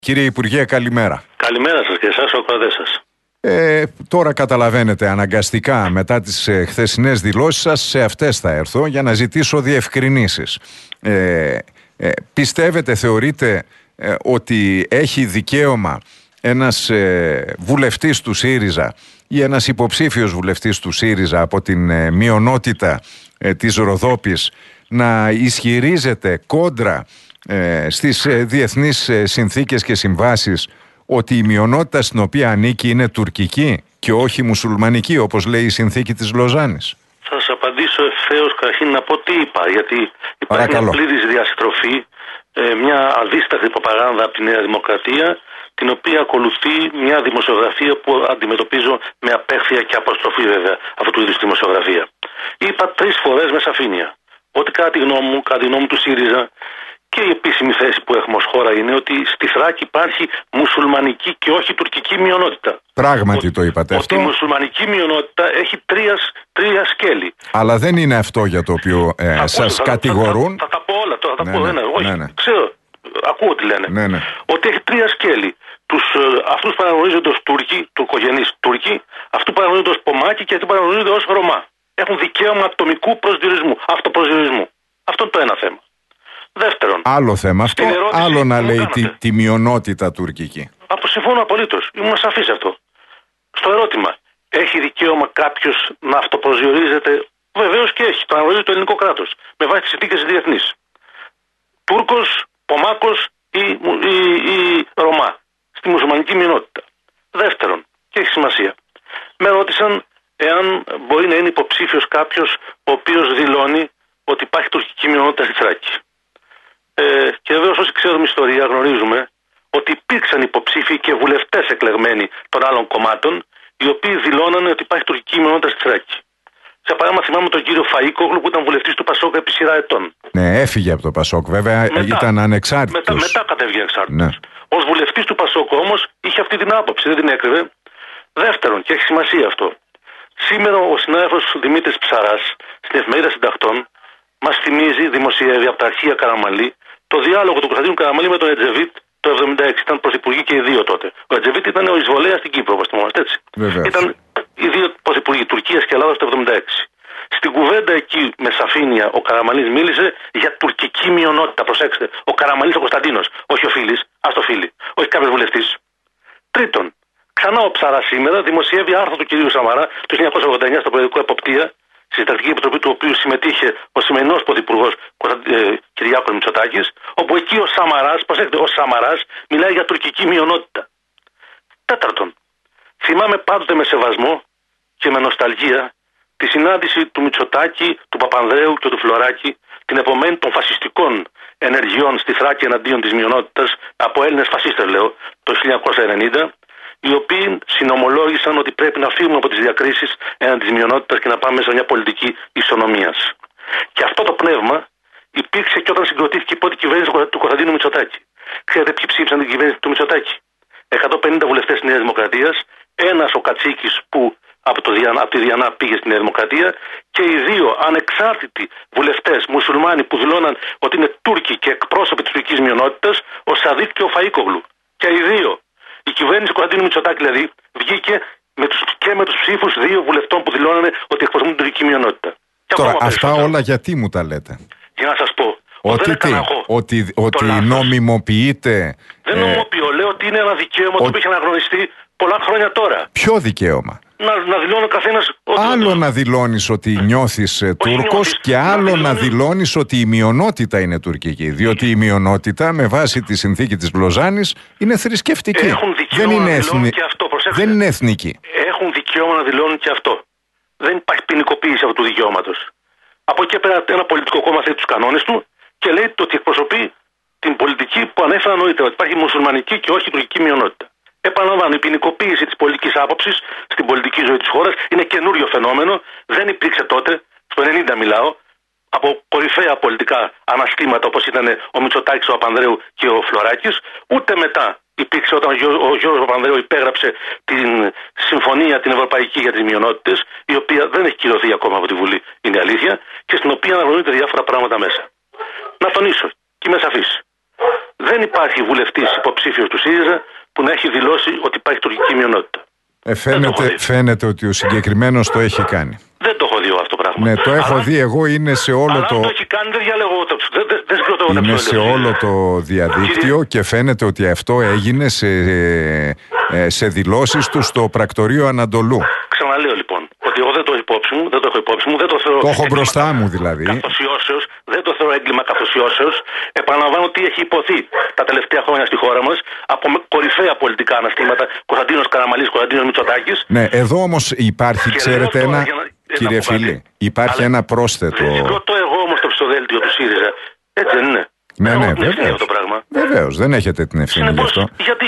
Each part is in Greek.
Κύριε Υπουργέ, καλημέρα. Καλημέρα σας και εσάς, ο κρατές σας. Τώρα καταλαβαίνετε αναγκαστικά μετά τις χθεσινές δηλώσεις σας, σε αυτές θα έρθω για να ζητήσω διευκρινήσεις. Πιστεύετε, θεωρείτε ότι έχει δικαίωμα ένας βουλευτής του ΣΥΡΙΖΑ ή ένας υποψήφιος βουλευτής του ΣΥΡΙΖΑ από την μειονότητα της Ροδόπης να ισχυρίζεται κόντρα στις διεθνείς συνθήκες και συμβάσεις ότι η μειονότητα στην οποία ανήκει είναι τουρκική και όχι μουσουλμανική, όπως λέει η συνθήκη της Λοζάνης? Θα σας απαντήσω ευθέως καταρχήν να πω τι είπα, γιατί υπάρχει μια πλήρης διαστροφή, μια αδίσταχτη προπαγάνδα από τη Νέα Δημοκρατία, την οποία ακολουθεί μια δημοσιογραφία που αντιμετωπίζω με απέχθεια και αποστροφή, βέβαια, αυτού του είδους τη δημοσιογραφία. Είπα 3 φορές με σαφήνεια ότι κατά τη γνώμη μου του ΣΥΡΙΖΑ, και η επίσημη θέση που έχουμε ως χώρα είναι ότι στη Θράκη υπάρχει μουσουλμανική και όχι τουρκική μειονότητα. Πράγματι το είπατε αυτό. Ότι η μουσουλμανική μειονότητα έχει τρία σκέλη. Αλλά δεν είναι αυτό για το οποίο σας κατηγορούν. Θα τα πω όλα τώρα. Όχι, ξέρω, ακούω τι λένε. Ναι. Ότι έχει 3 σκέλη. Αυτούς παραγνωρίζονται ως Τούρκοι, τουρκογενείς Τούρκοι, αυτού παραγνωρίζονται ως Πομάκοι και αυτού παραγνωρίζονται ως Ρωμά. Έχουν δικαίωμα ατομικού προσδιορισμού, αυτοπροσδιορισμού. Αυτό είναι το ένα θέμα. Δεύτερον, άλλο θέμα αυτό, άλλο να λέει τη μειονότητα τουρκική. Συμφωνώ απολύτως. Ήμουν σαφής αυτό. Στο ερώτημα, έχει δικαίωμα κάποιος να αυτοπροσδιορίζεται? Βεβαίως και έχει. Το αναγνωρίζει το ελληνικό κράτος με βάση τις συνθήκες διεθνείς. Τούρκος, Πομάκος ή Ρωμά στη μουσουλμανική μειονότητα. Δεύτερον, και έχει σημασία, με ρώτησαν εάν μπορεί να είναι υποψήφιος κάποιος ο οποίος δηλώνει ότι υπάρχει τουρκική μειονότητα στη Θράκη. Και βεβαίως όσοι ξέρουμε ιστορία γνωρίζουμε ότι υπήρξαν υποψήφοι και βουλευτές εκλεγμένοι των άλλων κομμάτων, οι οποίοι δηλώνανε ότι υπάρχει τουρκική μειονότητα στη Θράκη. Σε παράδειγμα, θυμάμαι τον κύριο Φαΐκογλου που ήταν βουλευτής του Πασόκ επί σειρά ετών. Ναι, έφυγε από το Πασόκ, βέβαια, ήταν ανεξάρτητος. Μετά κατέβηκε ανεξάρτητος. Ναι. Ως βουλευτής του Πασόκ όμως είχε αυτή την άποψη, δεν την έκρυβε. Δεύτερον, και έχει σημασία αυτό, σήμερα ο συνάδελφος Δημήτρης Ψαράς στην Εφημερίδα Συντακτών μας θυμίζει, δημοσιεύει από τα αρχεία Καραμανλή, το διάλογο του Κωνσταντίνου Καραμανλή με τον Ετζεβίτ το 1976. Ήταν πρωθυπουργοί και οι δύο τότε. Ο Ετζεβίτ ήταν ο εισβολέας στην Κύπρο, όπως θυμόμαστε, έτσι. Βεβαίως. Ήταν οι δύο πρωθυπουργοί, Τουρκίας και Ελλάδας το 1976. Στην κουβέντα εκεί με σαφήνεια ο Καραμανλής μίλησε για τουρκική μειονότητα. Προσέξτε, ο Καραμανλής ο Κωνσταντίνος, όχι ο Φίλης, ας το Φίλη, όχι κάποιος βουλευτής. Τρίτον, ξανά ο Ψαράς σήμερα δημοσιεύει άρθρο του κυρίου Σαμαρά το 1989 στο περιοδικό Εποπτεία, στη Συντακτική Επιτροπή του οποίου συμμετείχε ο σημερινός πρωθυπουργός Κυριάκος Μητσοτάκης, όπου εκεί ο Σαμαράς, προσέξτε, ο Σαμαράς μιλάει για τουρκική μειονότητα. Τέταρτον, θυμάμαι πάντοτε με σεβασμό και με νοσταλγία τη συνάντηση του Μητσοτάκη, του Παπανδρέου και του Φλωράκη την επομένη των φασιστικών ενεργειών στη Θράκη εναντίον της μειονότητας από Έλληνες φασίστες, λέω, το 1990. Οι οποίοι συνομολόγησαν ότι πρέπει να φύγουμε από τις διακρίσεις έναντι της μειονότητας και να πάμε σε μια πολιτική ισονομίας. Και αυτό το πνεύμα υπήρξε και όταν συγκροτήθηκε η πρώτη κυβέρνηση του Κωνσταντίνου Μητσοτάκη. Ξέρετε ποιοι ψήφισαν την κυβέρνηση του Μητσοτάκη? 150 βουλευτές της Νέας Δημοκρατίας, ένας ο Κατσίκης που από τη Διανά πήγε στη Νέα Δημοκρατία και οι 2 ανεξάρτητοι βουλευτές μουσουλμάνοι που δηλώναν ότι είναι Τούρκοι και εκπρόσωποι της τουρκικής μειονότητας, ο Σαδίκ και ο Φαΐκογλου. Και οι 2. Η κυβέρνηση του Κωνσταντίνου Μητσοτάκη δηλαδή βγήκε με τους ψήφους 2 βουλευτών που δηλώνανε ότι εκπροσωπούν την τουρκική μειονότητα. Τώρα αυτά όλα γιατί μου τα λέτε? Για να σας πω. Ότι νομιμοποιείται. Δεν νομιμοποιώ. Λέω ότι είναι ένα δικαίωμα το οποίο έχει αναγνωριστεί πολλά χρόνια τώρα. Ποιο δικαίωμα? Να δηλώνει ο καθένας. Άλλο να δηλώνεις ότι νιώθεις Τούρκος και άλλο να δηλώνεις ότι η μειονότητα είναι τουρκική. Διότι η μειονότητα με βάση τη συνθήκη της Λοζάνης είναι θρησκευτική. Έχουν δικαίωμα να δηλώνουν και αυτό. Προσέξτε. Δεν είναι εθνική. Έχουν δικαίωμα να δηλώνουν και αυτό. Δεν υπάρχει ποινικοποίηση αυτού του δικαιώματος. Από εκεί πέρα ένα πολιτικό κόμμα θέτει τους κανόνες του και λέει ότι εκπροσωπεί την πολιτική που ανέφερα νωρίτερα. Ότι υπάρχει μουσουλμανική και όχι τουρκική μειονότητα. Επαναλαμβάνω, η ποινικοποίηση της πολιτικής άποψης στην πολιτική ζωή της χώρας είναι καινούριο φαινόμενο. Δεν υπήρξε τότε, στο 90 μιλάω, από κορυφαία πολιτικά αναστήματα όπως ήταν ο Μητσοτάκης, ο Παπανδρέου και ο Φλωράκης, ούτε μετά υπήρξε όταν ο Γιώργος Παπανδρέου υπέγραψε την συμφωνία την ευρωπαϊκή για τις μειονότητες, η οποία δεν έχει κυρωθεί ακόμα από τη Βουλή, είναι αλήθεια, και στην οποία αναγνωρίζονται διάφορα πράγματα μέσα. Να τονίσω, και είμαι σαφής. δεν υπάρχει βουλευτής υποψήφιος του ΣΥΡΙΖΑ που να έχει δηλώσει ότι υπάρχει τουρκική μειονότητα. Φαίνεται ότι ο συγκεκριμένος το έχει κάνει. Δεν το έχω δει αυτό το πράγμα. Ναι, το έχω δει εγώ, είναι σε όλο αλλά το. Αν το έχει κάνει, δεν διαλέγω. Δεν σκέφτομαι είναι σε όλο το διαδίκτυο και φαίνεται ότι αυτό έγινε σε δηλώσεις του στο πρακτορείο Ανατολού. Ξαναλέω λοιπόν ότι εγώ δεν το έχω υπόψη μου, δεν το θεωρώ. Το έχω μπροστά μου δηλαδή. Καθοσιώσεως, δεν το θεωρώ έγκλημα καθοσιώσεως. Επαναλαμβάνω τι έχει υποθεί τα τελευταία χρόνια στη χώρα μας από κορυφαία πολιτικά αναστήματα. Κωνσταντίνος Καραμανλής, Κωνσταντίνος Μητσοτάκης. Ναι, εδώ όμως υπάρχει, ξέρετε, ένα. Κύριε φίλε, υπάρχει ένα πρόσθετο. Δεν συγκροτώ εγώ όμως το ψηφοδέλτιο του ΣΥΡΙΖΑ. Έτσι δεν είναι. Ναι, βεβαίως, δεν έχετε την ευθύνη γι' αυτό. Γιατί,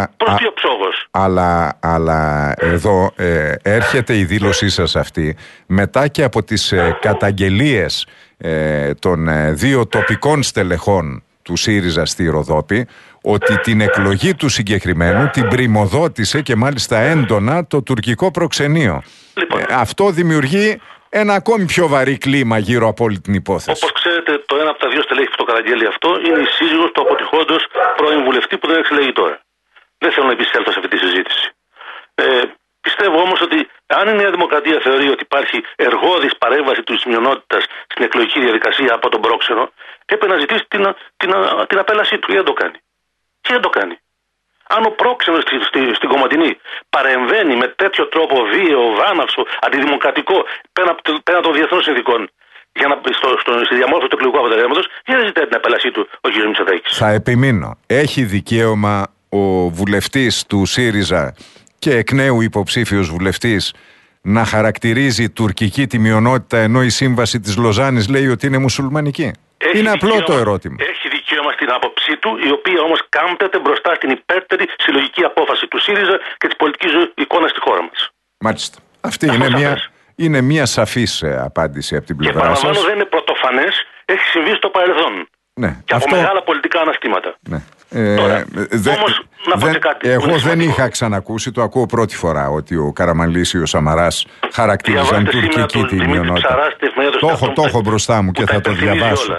αλλά εδώ έρχεται η δήλωσή σας αυτή μετά και από τις καταγγελίες των δύο τοπικών στελεχών του ΣΥΡΙΖΑ στη Ροδόπη, ότι την εκλογή του συγκεκριμένου την πριμοδότησε και μάλιστα έντονα το τουρκικό προξενείο. Λοιπόν, αυτό δημιουργεί ένα ακόμη πιο βαρύ κλίμα γύρω από όλη την υπόθεση. Όπως ξέρετε, το ένα από τα δύο στελέχη που το καταγγέλει αυτό είναι η σύζυγος του αποτυχόντος πρώην βουλευτή που δεν εξελέγει τώρα. Δεν θέλω να επισέλθω σε αυτή τη συζήτηση. Πιστεύω όμως ότι αν η Νέα Δημοκρατία θεωρεί ότι υπάρχει εργώδης παρέμβαση της μειονότητας στην εκλογική διαδικασία από τον πρόξενο, έπρεπε να ζητήσει την απέλασή του. Δεν το κάνει. Και δεν το κάνει. Αν ο πρόξενος στην Κομματηνή παρεμβαίνει με τέτοιο τρόπο βίαιο, βάναυσο, αντιδημοκρατικό, πέραν των διεθνών συνθηκών, στη διαμόρφωση του εκλογικού αποτελέσματος, γιατί δεν ζητάει την απέλασή του ο κ. Μητσοτάκης. Θα επιμείνω. Έχει δικαίωμα ο βουλευτής του ΣΥΡΙΖΑ και εκ νέου υποψήφιος βουλευτής να χαρακτηρίζει τουρκική τη μειονότητα, ενώ η σύμβαση της Λοζάνης λέει ότι είναι μουσουλμανική? Είναι απλό το ερώτημα. Έχει δικαίωμα στην άποψή του, η οποία όμως κάμπτεται μπροστά στην υπέρτερη συλλογική απόφαση του ΣΥΡΙΖΑ και της πολιτικής εικόνας στη χώρα μας. Μάλιστα. Αυτή είναι μια σαφής απάντηση από την πλευρά σας. Και παραλαμβάνω, δεν είναι πρωτοφανές, έχει συμβεί στο παρελθόν. Ναι, και από μεγάλα πολιτικά αναστήματα. Ναι. Τώρα, όμως, να πω κάτι. Εγώ δεν είχα ξανακούσει, το ακούω πρώτη φορά, ότι ο Καραμανλής ή ο Σαμαράς χαρακτήριζαν τουρκική τη μειονότητα. Το έχω μπροστά μου και θα το διαβάσω.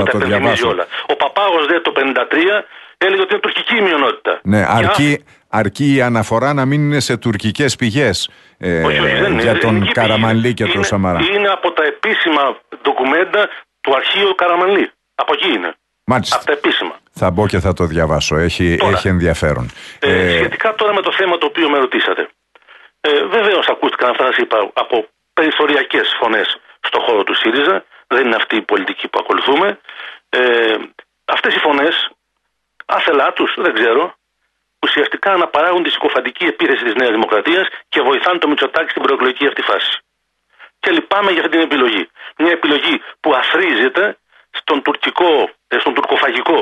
Ο Παπάγος το 1953 έλεγε ότι είναι τουρκική μειονότητα. Ναι, αρκεί η αναφορά να μην είναι σε τουρκικές πηγές για τον Καραμανλή και τον Σαμαρά. Είναι από τα επίσημα ντοκουμέντα του αρχείου Καραμανλή. Από εκεί είναι. Μάλιστα. Από τα επίσημα. Θα μπω και θα το διαβάσω. Έχει ενδιαφέρον. Σχετικά τώρα με το θέμα το οποίο με ρωτήσατε. Βεβαίως ακούστηκαν αυτά, σας είπα, από περιθωριακές φωνές στον χώρο του ΣΥΡΙΖΑ. Δεν είναι αυτή η πολιτική που ακολουθούμε. Αυτές οι φωνές, άθελά τους, δεν ξέρω, ουσιαστικά αναπαράγουν τη συκοφαντική επίθεση της Νέας Δημοκρατίας και βοηθάνε το Μητσοτάκη στην προεκλογική αυτή φάση. Και λυπάμαι για αυτή την επιλογή. Μια επιλογή που αθροίζεται στον τουρκοφαγικό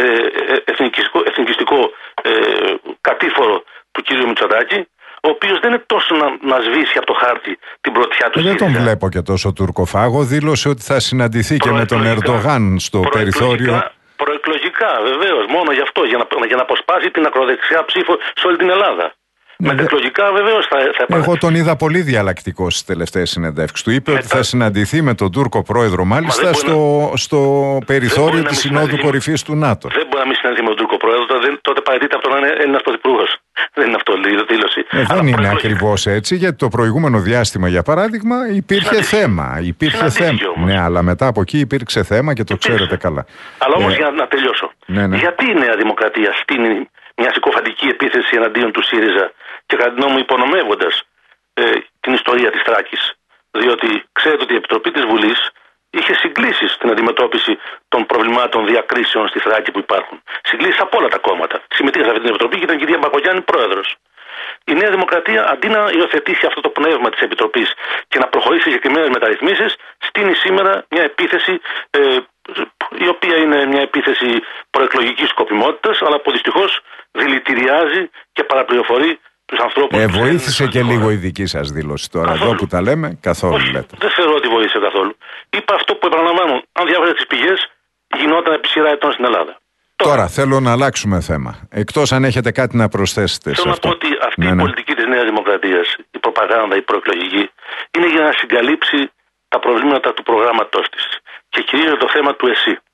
εθνικιστικό κατήφορο του κ. Μητσοτάκη, ο οποίος δεν είναι τόσο να σβήσει από το χάρτη την πρωτιά του. Δεν τον βλέπω και τόσο τουρκοφάγο. Δήλωσε ότι θα συναντηθεί και με τον Ερντογάν στο περιθώριο. Προεκλογικά, βεβαίως, μόνο γι' αυτό, για να αποσπάσει την ακροδεξιά ψήφο σε όλη την Ελλάδα. Μετεκλογικά βεβαίως θα Εγώ τον είδα πολύ διαλλακτικό στις τελευταίες συνεντεύξεις του. Είπε ότι θα συναντηθεί με τον Τούρκο πρόεδρο, μάλιστα στο περιθώριο της Συνόδου Κορυφής του ΝΑΤΟ. Δεν μπορεί να μην συναντηθεί με τον Τούρκο πρόεδρο, τότε παραιτείται από το να είναι Έλληνας πρωθυπουργός. Δεν είναι αυτό η δήλωση. Δεν είναι ακριβώς έτσι, γιατί το προηγούμενο διάστημα, για παράδειγμα, υπήρχε θέμα. Ναι, αλλά μετά από εκεί υπήρξε θέμα και το ξέρετε καλά. Αλλά όμως για να τελειώσω. Ναι. Γιατί η Νέα Δημοκρατία στείνει μια συκοφαντική επίθεση εναντίον του ΣΥΡΙΖΑ και κατά την νόμου υπονομεύοντας την ιστορία της Θράκης? Διότι ξέρετε ότι η Επιτροπή της Βουλής είχε συγκλήσεις στην αντιμετώπιση των προβλημάτων διακρίσεων στη Θράκη που υπάρχουν. Συγκλήσεις από όλα τα κόμματα. Συμμετείχε σε αυτή την Επιτροπή και ήταν η κυρία Μπακογιάννη πρόεδρος. Η Νέα Δημοκρατία, αντί να υιοθετήσει αυτό το πνεύμα της Επιτροπής και να προχωρήσει σε συγκεκριμένες μεταρρυθμίσεις, στείνει σήμερα μια επίθεση η οποία είναι μια επίθεση προεκλογικής σκοπιμότητας, αλλά που δυστυχώς δηλητηριάζει και παραπληροφορεί τους ανθρώπους. Βοήθησε και λίγο η δική σας δήλωση τώρα, καθόλου. Εδώ που τα λέμε, καθόλου λέτε. Δεν θεωρώ ότι βοήθησε καθόλου. Είπα αυτό που επαναλαμβάνω. Αν διάβαζε τις πηγές, γινόταν επί σειρά ετών στην Ελλάδα. Τώρα θέλω να αλλάξουμε θέμα. Εκτός αν έχετε κάτι να προσθέσετε. Θέλω να πω ότι αυτή η πολιτική της Νέας Δημοκρατίας, η προπαγάνδα, η προεκλογική, είναι για να συγκαλύψει τα προβλήματα του προγράμματός της. Και κυρίως το θέμα του ΕΣΥ.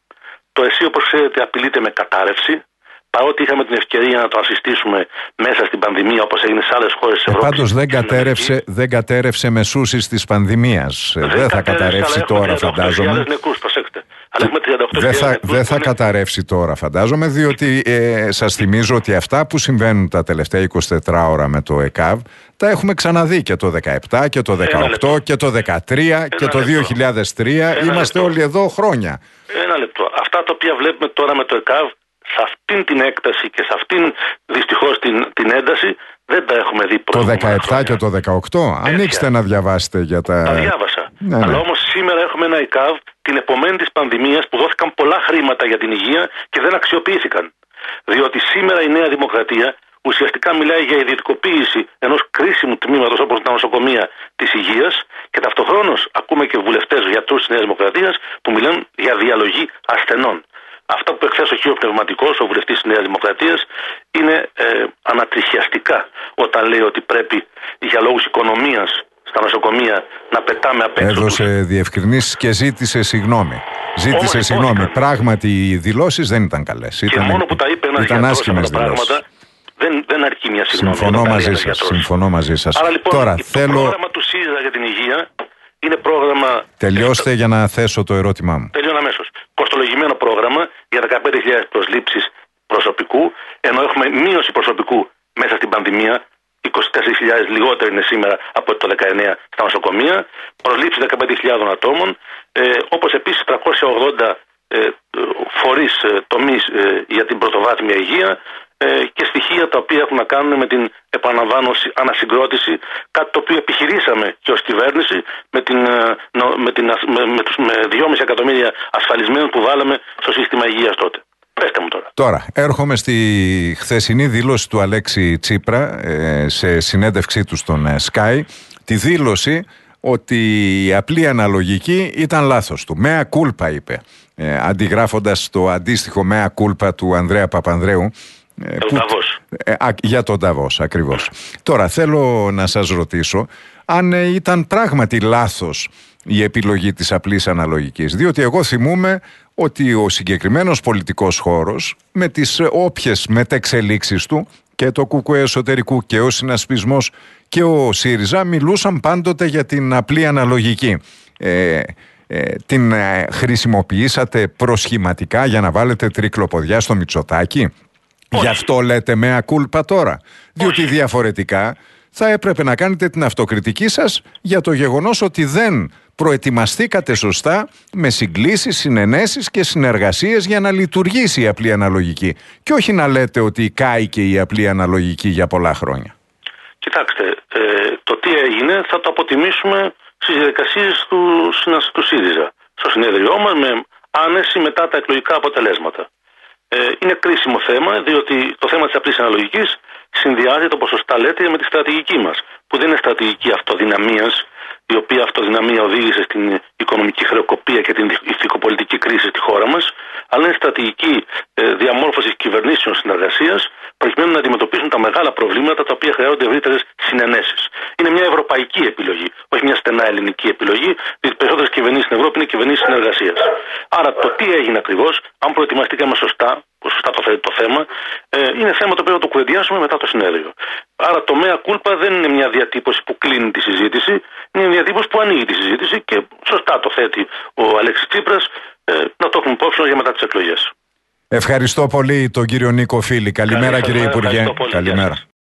Το ΕΣΥ, όπως ξέρετε, απειλείται με κατάρρευση. Παρότι είχαμε την ευκαιρία να το ασυστήσουμε μέσα στην πανδημία, όπως έγινε σε άλλες χώρες της Ευρώπης. Πάντως δεν κατέρευσε μεσούσης της πανδημίας. Δεν θα καταρρεύσει τώρα, φαντάζομαι. Νεκρούς, προσέξτε. Αλλά έχουμε 38.000 δεν θα καταρρεύσει τώρα, φαντάζομαι, διότι σας θυμίζω ότι αυτά που συμβαίνουν τα τελευταία 24 ώρα με το ΕΚΑΒ τα έχουμε ξαναδεί και το 17 και το 18 και το 13 και το 2003. Είμαστε όλοι εδώ χρόνια. Ένα λεπτό. Αυτά τα οποία βλέπουμε τώρα με το ΕΚΑΒ, σε αυτήν την έκταση και σε αυτήν δυστυχώς την ένταση, δεν τα έχουμε δει το 17 και το 18. Ανοίξτε να διαβάσετε για τα... Τα διάβασα. Ναι. Αλλά όμως σήμερα έχουμε ένα ΕΚΑΒ την επομένη της πανδημίας που δόθηκαν πολλά χρήματα για την υγεία και δεν αξιοποιήθηκαν. Διότι σήμερα η Νέα Δημοκρατία ουσιαστικά μιλάει για ιδιωτικοποίηση ενός κρίσιμου τμήματος όπως τα νοσοκομεία της υγείας και ταυτοχρόνως ακούμε και βουλευτές γιατρούς της Νέας Δημοκρατίας που μιλάνε για διαλογή ασθενών. Αυτά που εχθές ο κ. Πνευματικός, ο βουλευτής της Νέας Δημοκρατίας, είναι ανατριχιαστικά όταν λέει ότι πρέπει για λόγους οικονομίας στα νοσοκομεία να πετάμε απ' έξω. Έδωσε διευκρινήσεις και ζήτησε συγγνώμη. Πράγματι οι δηλώσεις δεν ήταν καλές. Και μόνο που τα είπε ένας γιατρός αυτά τα πράγματα, δεν αρκεί μια συγγνώμη. Συμφωνώ μαζί σας. Άρα λοιπόν το πρόγραμμα του ΣΥΡΙΖΑ για την υγεία είναι πρόγραμμα... Τελειώστε για να θέσω το ερώτημά μου. Τελειώνω αμέσως. Κοστολογημένο πρόγραμμα για 15.000 προσλήψεις προσωπικού, ενώ έχουμε μείωση προσωπικού μέσα στην πανδημία. 24.000 λιγότερο είναι σήμερα από το 19 στα νοσοκομεία. Προσλήψεις 15.000 ατόμων, όπως επίσης 380 φορείς τομείς για την πρωτοβάθμια υγεία και στοιχεία τα οποία έχουν να κάνουν με την επαναλαμβάνω ανασυγκρότηση, κάτι το οποίο επιχειρήσαμε και ως κυβέρνηση με 2,5 εκατομμύρια ασφαλισμένους που βάλαμε στο σύστημα υγείας τότε. Πέστε μου τώρα. Τώρα, έρχομαι στη χθεσινή δήλωση του Αλέξη Τσίπρα σε συνέντευξή του στον Sky, τη δήλωση ότι η απλή αναλογική ήταν λάθος του. Μέα κούλπα, είπε, αντιγράφοντας το αντίστοιχο μέα κούλπα του Ανδρέα Παπανδρέου για τον Νταβός ακριβώς. Τώρα θέλω να σας ρωτήσω αν ήταν πράγματι λάθος η επιλογή της απλής αναλογικής, διότι εγώ θυμούμαι ότι ο συγκεκριμένος πολιτικός χώρος με τις όποιες μετεξελίξεις του και το ΚΚΕ εσωτερικού και ο συνασπισμός και ο ΣΥΡΙΖΑ μιλούσαν πάντοτε για την απλή αναλογική. Την χρησιμοποιήσατε προσχηματικά για να βάλετε τρικλοποδιά στο Μητσοτάκη? Γι' αυτό λέτε μea culpa τώρα? Διότι διαφορετικά θα έπρεπε να κάνετε την αυτοκριτική σας για το γεγονός ότι δεν προετοιμαστήκατε σωστά με συγκλήσεις, συνενέσεις και συνεργασίες για να λειτουργήσει η απλή αναλογική. Και όχι να λέτε ότι κάηκε η απλή αναλογική για πολλά χρόνια. Κοιτάξτε, το τι έγινε θα το αποτιμήσουμε στις διαδικασίες του ΣΥΡΙΖΑ. Στο συνέδριό μας με άνεση μετά τα εκλογικά αποτελέσματα. Είναι κρίσιμο θέμα, διότι το θέμα της απλής αναλογικής συνδυάζεται, όπως σωστά λέτε, με τη στρατηγική μας, που δεν είναι στρατηγική αυτοδυναμίας, η οποία αυτοδυναμία οδήγησε στην οικονομική χρεοκοπία και την ηθικοπολιτική κρίση στη χώρα μας, αλλά είναι στρατηγική διαμόρφωση κυβερνήσεων συνεργασίας, προκειμένου να αντιμετωπίσουν τα μεγάλα προβλήματα τα οποία χρειάζονται ευρύτερες συνενέσεις. Είναι μια ευρωπαϊκή επιλογή, όχι μια στενά ελληνική επιλογή, διότι περισσότερες κυβερνήσεις στην Ευρώπη είναι κυβερνήσεις συνεργασίας. Άρα το τι έγινε ακριβώς, αν προετοιμαστήκαμε σωστά το θέτει το θέμα, είναι θέμα το οποίο θα το κουβεντιάσουμε μετά το συνέδριο. Άρα το mea culpa δεν είναι μια διατύπωση που κλείνει τη συζήτηση, είναι μια διατύπωση που ανοίγει τη συζήτηση και σωστά το θέτει ο Αλέξης Τσίπρας, να το έχουμε υπόψη για μετά τις εκλογές. Ευχαριστώ πολύ τον κύριο Νίκο Φίλη. Καλημέρα κύριε Υπουργέ. Καλημέρα.